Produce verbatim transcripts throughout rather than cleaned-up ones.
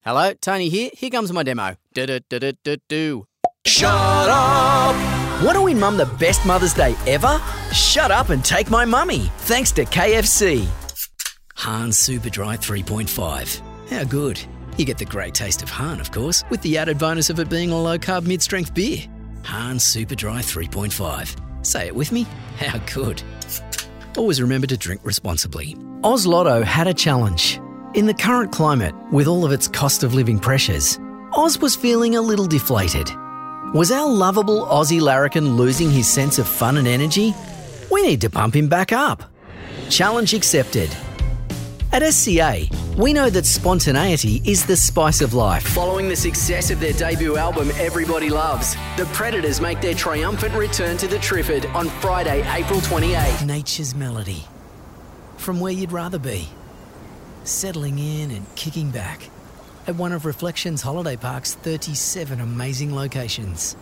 Hello, Tony here. Here comes my demo. Do-do-do-do-do-do. Shut up! Want to win Mum the best Mother's Day ever? Shut up and take my mummy, thanks to K F C. Hahn Super Dry three point five. How good. You get the great taste of Hahn, of course, with the added bonus of it being a low-carb mid-strength beer. Hahn Super Dry three point five. Say it with me. How good. Always remember to drink responsibly. Oz Lotto had a challenge. In the current climate, with all of its cost of living pressures, Oz was feeling a little deflated. Was our lovable Aussie larrikin losing his sense of fun and energy? We need to pump him back up. Challenge accepted. At S C A, we know that spontaneity is the spice of life. Following the success of their debut album Everybody Loves, the Predators make their triumphant return to the Triffid on Friday, April twenty-eighth. Nature's melody. From where you'd rather be. Settling in and kicking back at one of Reflections Holiday Park's thirty-seven amazing locations.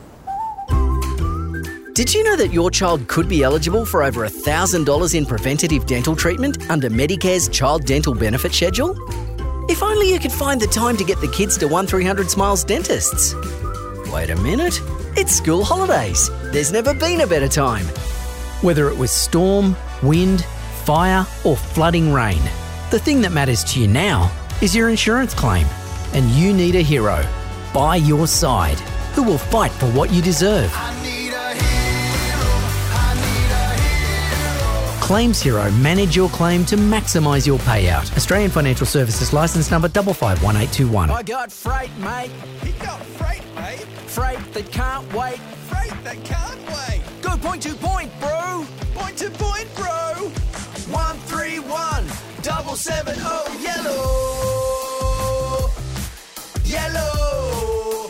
Did you know that your child could be eligible for over one thousand dollars in preventative dental treatment under Medicare's Child Dental Benefit Schedule? If only you could find the time to get the kids to one three hundred Smiles Dentists. Wait a minute, it's school holidays. There's never been a better time. Whether it was storm, wind, fire or flooding rain, the thing that matters to you now is your insurance claim. And you need a hero by your side who will fight for what you deserve. I need a hero. I need a hero. Claims Hero manage your claim to maximise your payout. Australian Financial Services licence number five five one eight two one. I got freight, mate. He got freight, mate. Freight that can't wait. Freight that can't wait. Go point to point, bro. Point to point, bro. One three one double seven oh yellow. Yellow.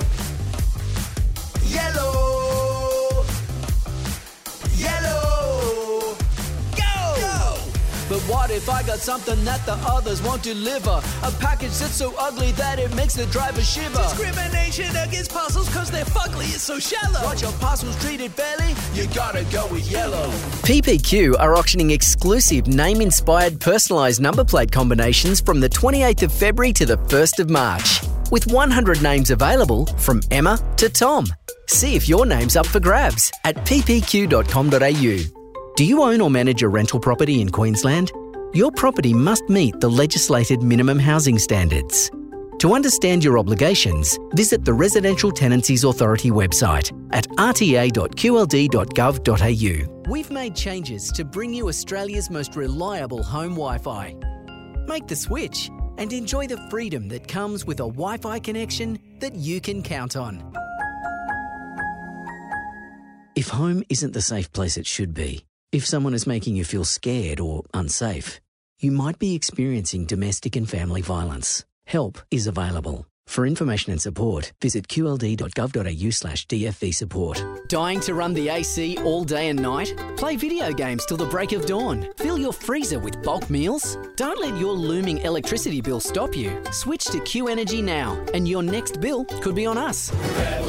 Yellow. Yellow. Go. Go. But what if I got something that the others won't deliver? A package that's so ugly that it makes the driver shiver. Discrimination against parcels cause they're fugly, it's so shallow. Want your parcels treated fairly? You gotta go with yellow. P P Q are auctioning exclusive name-inspired personalised number plate combinations from the twenty-eighth of February to the first of March. With one hundred names available from Emma to Tom. See if your name's up for grabs at p p q dot com dot a u. Do you own or manage a rental property in Queensland? Your property must meet the legislated minimum housing standards. To understand your obligations, visit the Residential Tenancies Authority website at r t a dot q l d dot gov dot a u. We've made changes to bring you Australia's most reliable home Wi-Fi. Make the switch and enjoy the freedom that comes with a Wi-Fi connection that you can count on. If home isn't the safe place it should be, if someone is making you feel scared or unsafe, you might be experiencing domestic and family violence. Help is available. For information and support, visit q l d dot gov dot a u slash d f v support. Dying to run the A C all day and night? Play video games till the break of dawn. Fill your freezer with bulk meals? Don't let your looming electricity bill stop you. Switch to Q Energy now, and your next bill could be on us.